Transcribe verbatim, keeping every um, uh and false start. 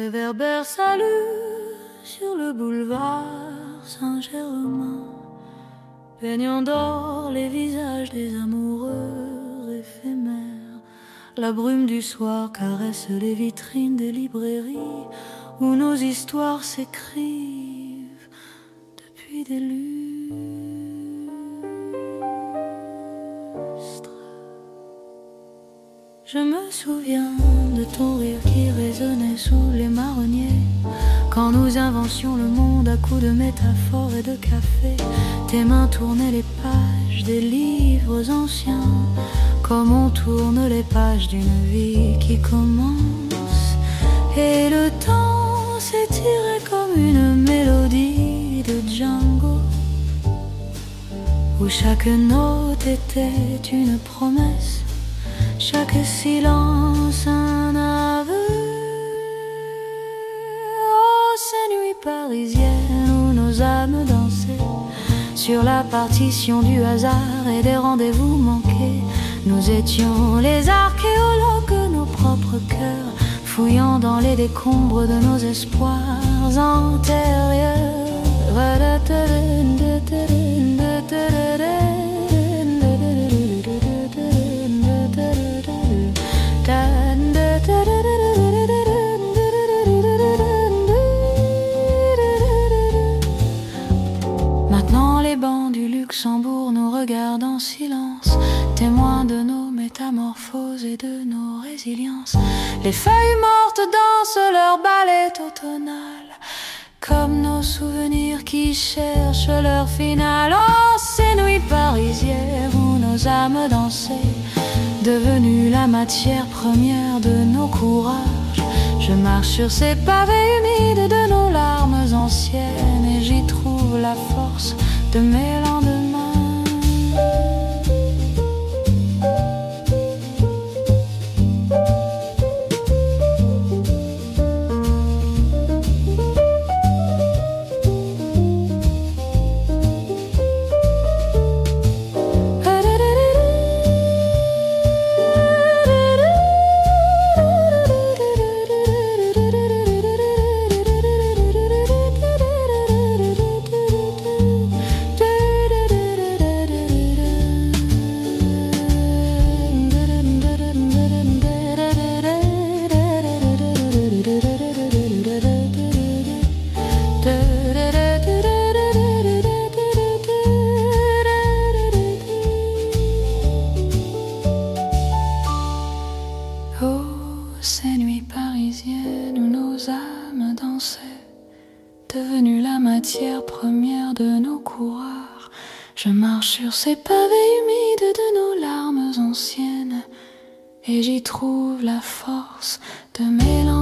réverbère salut sur le boulevard Saint-Germain, peignant d'or les visages des amoureux éphémères. La brume du soir caresse les vitrines des librairies où nos histoires s'écrivent depuis des lustres. Je me souviens de ton rire qui résonnait sous les marronniers, quand nous inventions le monde à coups de métaphores et de café. Tes mains tournaient les pages des livres anciens, comme on tourne les pages d'une vie qui commence. Et le temps s'étirait comme une mélodie de Django, où chaque note était une promesse, chaque silence un aveu. Oh, ces nuits parisiennes où nos âmes dansaient sur la partition du hasard et des rendez-vous manqués. Nous étions les archéologues de nos propres cœurs, fouillant dans les décombres de nos espoirs antérieurs. Maintenant les bancs du Luxembourg nous regardent en silence, témoins de nos métamorphoses et de nos résiliences. Les feuilles mortes dansent leur ballet automnal, comme nos souvenirs qui cherchent leur finale. Oh, ces nuits parisiennes où nos âmes dansaient, devenues la matière première de nos courages. Je marche sur ces pavés humides de nos larmes anciennes, et j'y trouve la force de mes lendemains. Ces nuits parisiennes où nos âmes dansaient, devenues la matière première de nos courroirs. Je marche sur ces pavés humides de nos larmes anciennes, et j'y trouve la force de mélanger